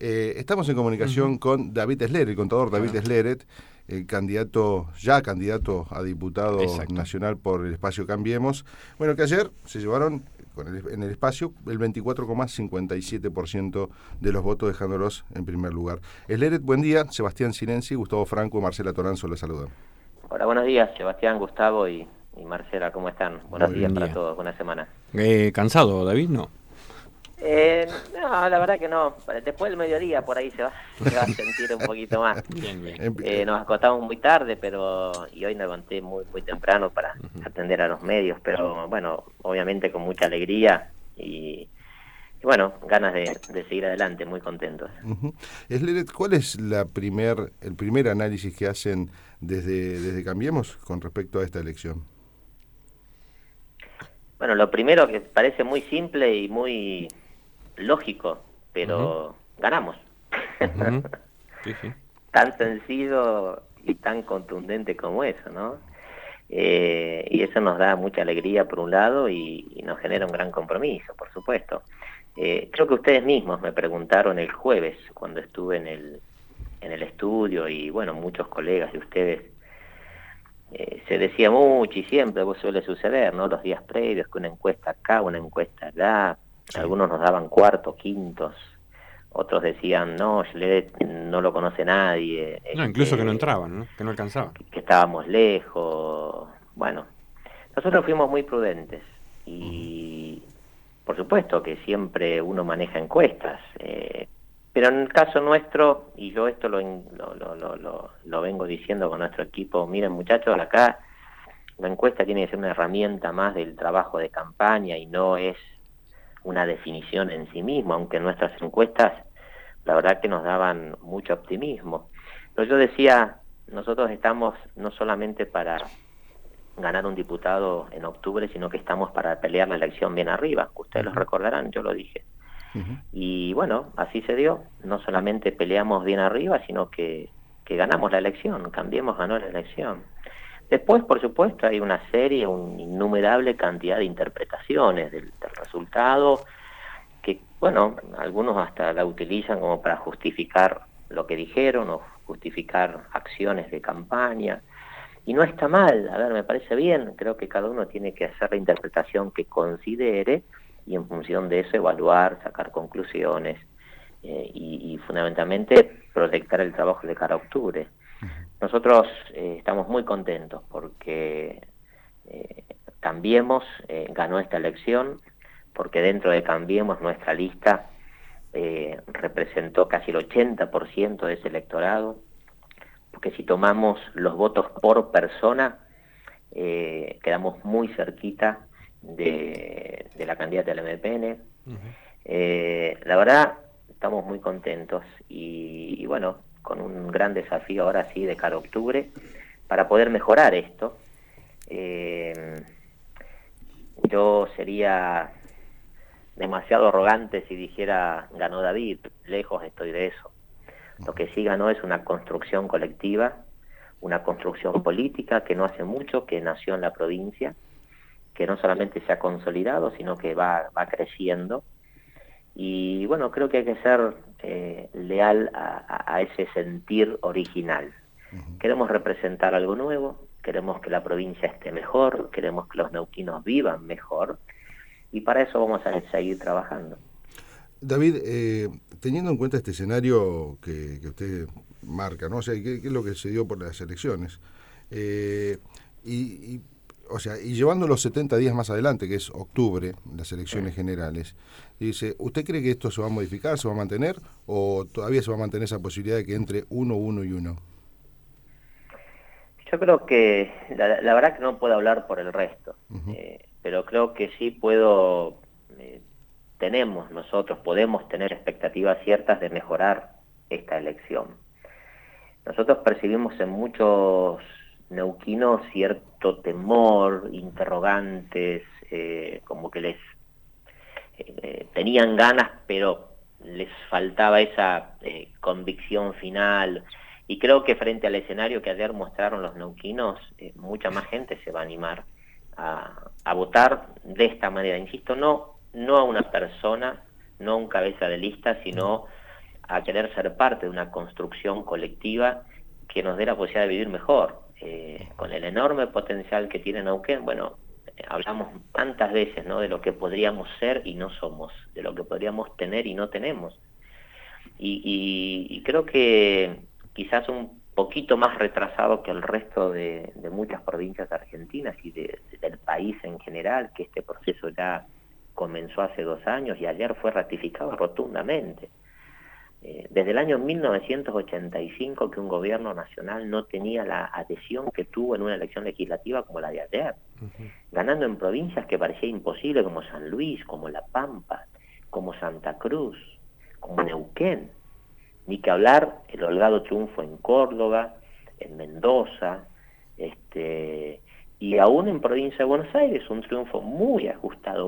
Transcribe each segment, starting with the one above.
Estamos en comunicación con David Sleret, el contador David Sleret, el candidato a diputado nacional por el espacio Cambiemos. Bueno, que ayer se llevaron en el espacio el 24,57% de los votos, dejándolos en primer lugar. Sleret, buen día. Sebastián Sinensi, Gustavo Franco, Marcela Toranzo les saludan. Hola, buenos días, Sebastián, Gustavo y Marcela, ¿cómo están? Buenos días para todos, buena semana. ¿Cansado, David? No. No, la verdad que no. Después del mediodía por ahí se va a sentir un poquito más. Bien. Nos acostamos muy tarde, y hoy me levanté muy temprano para atender a los medios, pero bueno, obviamente con mucha alegría y bueno, ganas de seguir adelante, muy contentos. Sleret, ¿cuál es el primer análisis que hacen desde Cambiemos con respecto a esta elección? Bueno, lo primero que parece muy simple y muy lógico, pero ganamos. Sí. Tan sencillo y tan contundente como eso, ¿no? Y eso nos da mucha alegría por un lado y nos genera un gran compromiso, por supuesto. Creo que ustedes mismos me preguntaron el jueves cuando estuve en el estudio y bueno, muchos colegas de ustedes se decía mucho y siempre suele suceder, ¿no? Los días previos, que una encuesta acá, una encuesta allá, sí. Algunos nos daban cuartos, quintos, otros decían, no, Sleret no lo conoce nadie. No, incluso que no entraban, ¿no? Que no alcanzaban. Que estábamos lejos. Bueno, nosotros fuimos muy prudentes y por supuesto que siempre uno maneja encuestas, pero en el caso nuestro, y yo esto lo vengo diciendo con nuestro equipo, miren muchachos, acá la encuesta tiene que ser una herramienta más del trabajo de campaña y no es una definición en sí mismo, aunque nuestras encuestas la verdad que nos daban mucho optimismo. Pero yo decía, nosotros estamos no solamente para ganar un diputado en octubre, sino que estamos para pelear la elección bien arriba. Ustedes los recordarán, yo lo dije. Y bueno, así se dio. No solamente peleamos bien arriba, sino que ganamos la elección. Cambiemos, ganó la elección. Después, por supuesto, hay una innumerable cantidad de interpretaciones del resultado, que, bueno, algunos hasta la utilizan como para justificar lo que dijeron o justificar acciones de campaña. Y no está mal, a ver, me parece bien, creo que cada uno tiene que hacer la interpretación que considere y en función de eso evaluar, sacar conclusiones y fundamentalmente proyectar el trabajo de cara a octubre. Nosotros estamos muy contentos porque Cambiemos ganó esta elección, porque dentro de Cambiemos nuestra lista representó casi el 80% de ese electorado, porque si tomamos los votos por persona, quedamos muy cerquita de la candidata del MPN. La verdad, estamos muy contentos y bueno, con un gran desafío ahora sí de cara a octubre para poder mejorar esto. Yo sería demasiado arrogante si dijera ganó David, lejos estoy de eso. Lo que sí ganó es una construcción colectiva, una construcción política que no hace mucho, que nació en la provincia, que no solamente se ha consolidado, sino que va creciendo. Y bueno, creo que hay que ser leal a ese sentir original. Queremos representar algo nuevo, queremos que la provincia esté mejor, queremos que los neuquinos vivan mejor, y para eso vamos a seguir trabajando. David, teniendo en cuenta este escenario que usted marca, ¿no? O sea, ¿qué es lo que se dio por las elecciones? O sea, y llevando los 70 días más adelante, que es octubre, las elecciones generales, dice, ¿usted cree que esto se va a modificar, se va a mantener, o todavía se va a mantener esa posibilidad de que entre uno y uno? Yo creo que, la verdad que no puedo hablar por el resto, pero creo que sí podemos tener expectativas ciertas de mejorar esta elección. Nosotros percibimos en muchos neuquinos cierto temor, interrogantes, como que les tenían ganas, pero les faltaba esa convicción final. Y creo que frente al escenario que ayer mostraron los neuquinos, mucha más gente se va a animar a votar de esta manera. Insisto, no a una persona, no a un cabeza de lista, sino a querer ser parte de una construcción colectiva que nos dé la posibilidad de vivir mejor. Con el enorme potencial que tiene Neuquén, bueno, hablamos tantas veces, ¿no?, de lo que podríamos ser y no somos, de lo que podríamos tener y no tenemos. Y creo que quizás un poquito más retrasado que el resto de muchas provincias argentinas y del país en general, que este proceso ya comenzó hace 2 años y ayer fue ratificado rotundamente. Desde el año 1985 que un gobierno nacional no tenía la adhesión que tuvo en una elección legislativa como la de ayer, ganando en provincias que parecía imposible, como San Luis, como La Pampa, como Santa Cruz, como Neuquén. Ni que hablar el holgado triunfo en Córdoba, en Mendoza, y aún en provincia de Buenos Aires, un triunfo muy ajustado,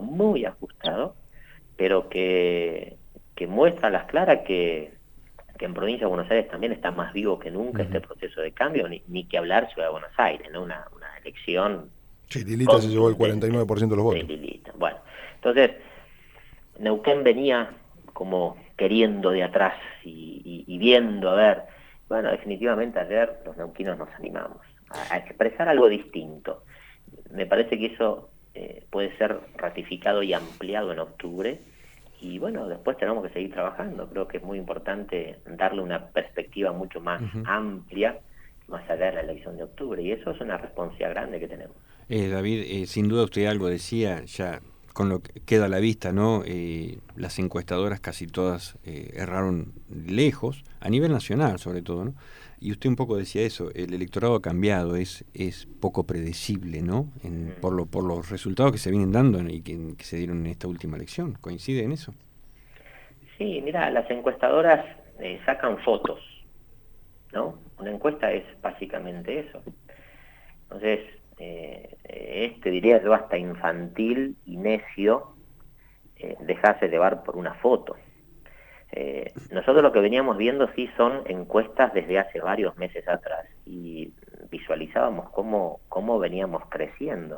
pero que muestra a las claras que en provincia de Buenos Aires también está más vivo que nunca este proceso de cambio, ni que hablar Ciudad de Buenos Aires, ¿no? Una elección... Sí, Lilita se llevó el 49% de los votos. Sí, Lilita. Bueno, entonces, Neuquén venía como queriendo de atrás y viendo, a ver, bueno, definitivamente ayer los neuquinos nos animamos a expresar algo distinto. Me parece que eso puede ser ratificado y ampliado en octubre, y bueno, después tenemos que seguir trabajando. Creo que es muy importante darle una perspectiva mucho más amplia, más allá de la elección de octubre, y eso es una responsabilidad grande que tenemos. David, sin duda usted algo decía, ya con lo que queda a la vista, ¿no? Las encuestadoras casi todas erraron lejos, a nivel nacional sobre todo, ¿no? Y usted un poco decía eso, el electorado ha cambiado, es poco predecible, ¿no? Por los resultados que se vienen dando y que se dieron en esta última elección. ¿Coincide en eso? Sí, mira, las encuestadoras sacan fotos, ¿no? Una encuesta es básicamente eso. Entonces, diría yo hasta infantil y necio dejarse llevar por una foto. Nosotros lo que veníamos viendo sí son encuestas desde hace varios meses atrás, y visualizábamos cómo veníamos creciendo.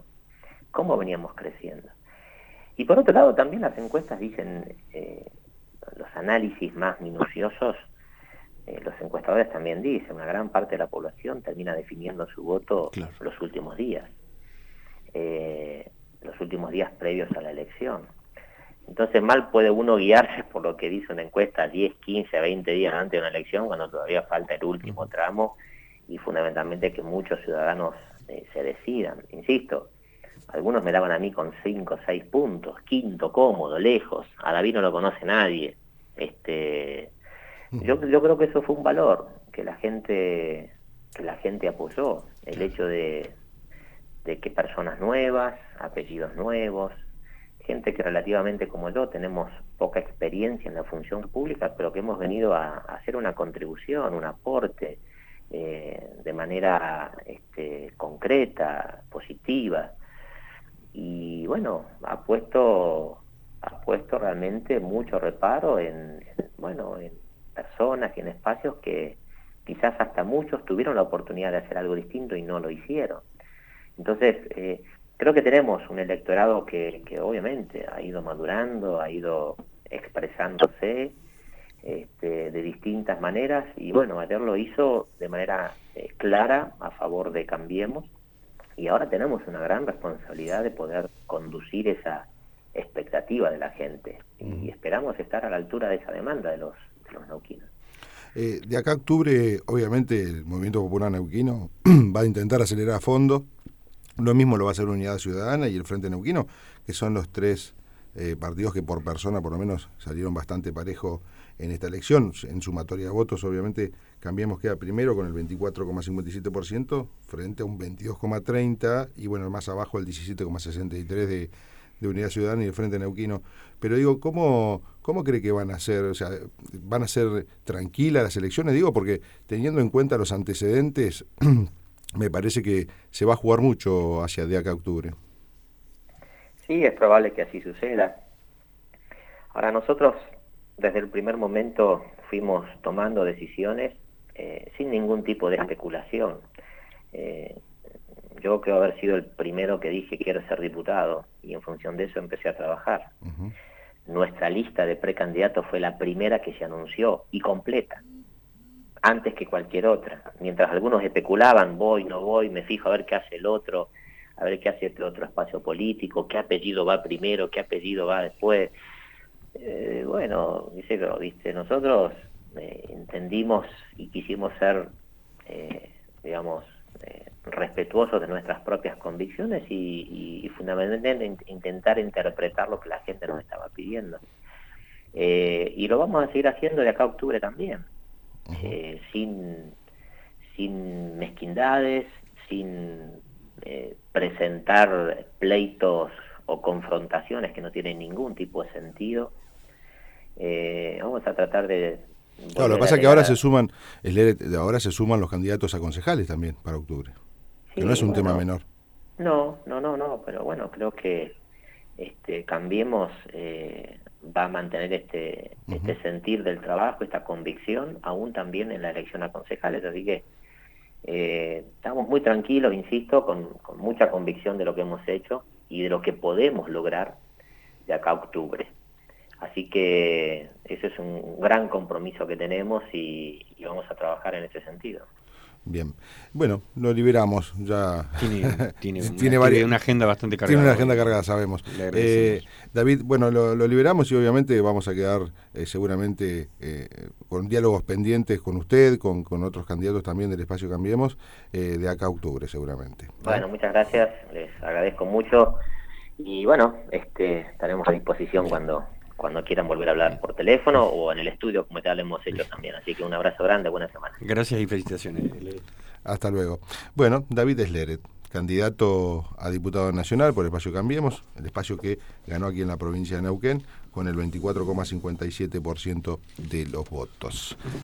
Y por otro lado también las encuestas dicen, los análisis más minuciosos, los encuestadores también dicen, una gran parte de la población termina definiendo su voto los últimos días previos a la elección. Entonces mal puede uno guiarse por lo que dice una encuesta 10, 15, 20 días antes de una elección, cuando todavía falta el último tramo y fundamentalmente que muchos ciudadanos se decidan. Insisto, algunos me daban a mí con 5 o 6 puntos, quinto cómodo, lejos, a David no lo conoce nadie. Yo creo que eso fue un valor que la gente apoyó, el hecho de que personas nuevas, apellidos nuevos, gente que relativamente como yo tenemos poca experiencia en la función pública, pero que hemos venido a hacer una contribución, un aporte de manera concreta, positiva, y bueno, ha puesto realmente mucho reparo en personas y en espacios que quizás hasta muchos tuvieron la oportunidad de hacer algo distinto y no lo hicieron. Entonces, creo que tenemos un electorado que obviamente ha ido madurando, ha ido expresándose de distintas maneras, y bueno, ayer lo hizo de manera clara a favor de Cambiemos, y ahora tenemos una gran responsabilidad de poder conducir esa expectativa de la gente, y esperamos estar a la altura de esa demanda de los neuquinos. De acá a octubre, obviamente, el Movimiento Popular Neuquino va a intentar acelerar a fondo. Lo mismo lo va a hacer Unidad Ciudadana y el Frente Neuquino, que son los 3 partidos que por persona por lo menos salieron bastante parejo en esta elección. En sumatoria de votos, obviamente, Cambiemos queda primero con el 24,57% frente a un 22,30%, y bueno, más abajo el 17,63% de Unidad Ciudadana y el Frente Neuquino. Pero digo, ¿cómo cree que van a ser? O sea, ¿van a ser tranquilas las elecciones? Digo, porque teniendo en cuenta los antecedentes, me parece que se va a jugar mucho hacia de acá a octubre. Sí, es probable que así suceda. Ahora, nosotros desde el primer momento fuimos tomando decisiones sin ningún tipo de especulación. Yo creo haber sido el primero que dije quiero ser diputado, y en función de eso empecé a trabajar. nuestra lista de precandidatos fue la primera que se anunció y completa, antes que cualquier otra. Mientras algunos especulaban, voy, no voy, me fijo a ver qué hace el otro, a ver qué hace este otro espacio político, qué apellido va primero, qué apellido va después. Bueno, ¿viste? Nosotros entendimos y quisimos ser, respetuosos de nuestras propias convicciones y fundamentalmente intentar interpretar lo que la gente nos estaba pidiendo. Y lo vamos a seguir haciendo de acá a octubre también, sin mezquindades, sin presentar pleitos o confrontaciones que no tienen ningún tipo de sentido. Vamos a tratar de... Claro, lo que pasa es que ahora se suman los candidatos a concejales también para octubre, sí, que no es un tema menor. No, pero bueno, creo que Cambiemos va a mantener este sentir del trabajo, esta convicción, aún también en la elección a concejales, así que estamos muy tranquilos, insisto, con mucha convicción de lo que hemos hecho y de lo que podemos lograr de acá a octubre. Así que ese es un gran compromiso que tenemos y vamos a trabajar en ese sentido. Bien. Bueno, lo liberamos. Ya tiene una agenda bastante cargada. Tiene una agenda cargada, sabemos. David, bueno, lo liberamos y obviamente vamos a quedar seguramente con diálogos pendientes con usted, con otros candidatos también del espacio Cambiemos, de acá a octubre seguramente. Bueno, muchas gracias, les agradezco mucho y bueno, estaremos a disposición cuando quieran volver a hablar por teléfono o en el estudio, como ya lo hemos hecho también. Así que un abrazo grande, buena semana. Gracias y felicitaciones. Hasta luego. Bueno, David Sleret, candidato a diputado nacional por el espacio Cambiemos, el espacio que ganó aquí en la provincia de Neuquén con el 24,57% de los votos.